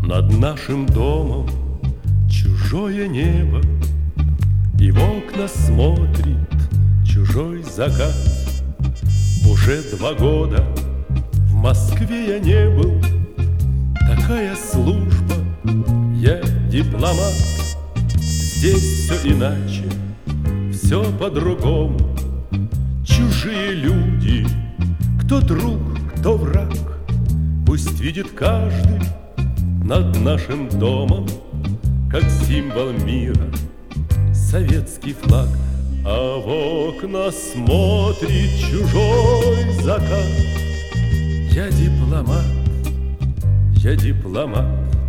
Над нашим домом чужое небо, и в окна смотрит чужой закат. Уже 2 года в Москве я не был. Такая служба, я дипломат. Здесь все иначе, все по-другому. Чужие люди, кто друг, кто враг. Пусть видит каждый над нашим домом, как символ мира, советский флаг. А в окна смотрит чужой закат. Я дипломат, я дипломат.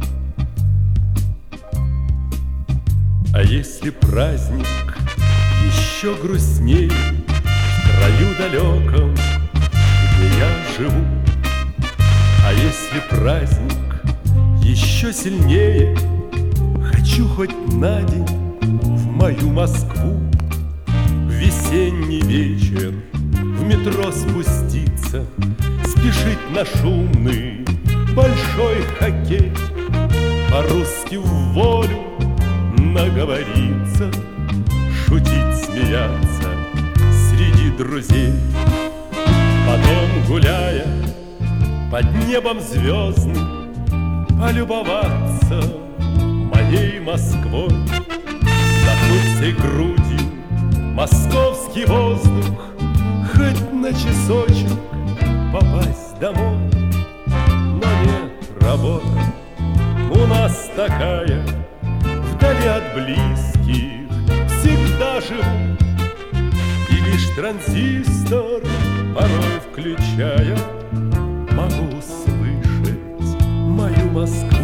А если праздник еще грустнее в краю далеком, где я живу, а если праздник еще сильнее, хочу хоть на день в мою Москву. В весенний вечер в метро спуститься, спешить на шумный большой хоккей, по-русски в волю наговориться, шутить, смеяться среди друзей. Потом, гуляя под небом звездным, полюбоваться моей Москвой, вдохнуть всей грудью московский воздух, хоть на часочек попасть домой. Но нет, работа у нас такая, вдали от близких всегда живу. И лишь транзистор порой включая, могу услышать мою Москву.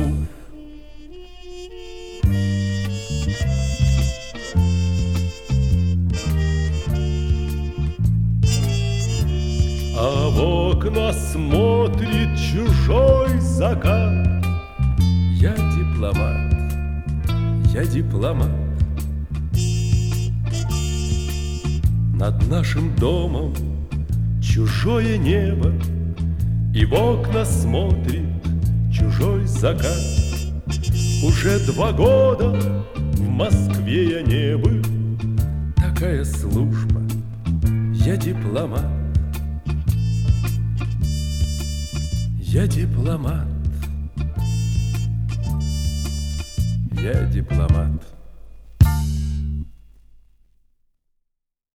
А в окна смотрит чужой закат. Я дипломат, я дипломат. Над нашим домом чужое небо, и в окна смотрит чужой закат. Уже 2 года в Москве я не был. Такая служба, я дипломат. Я дипломат. Я дипломат.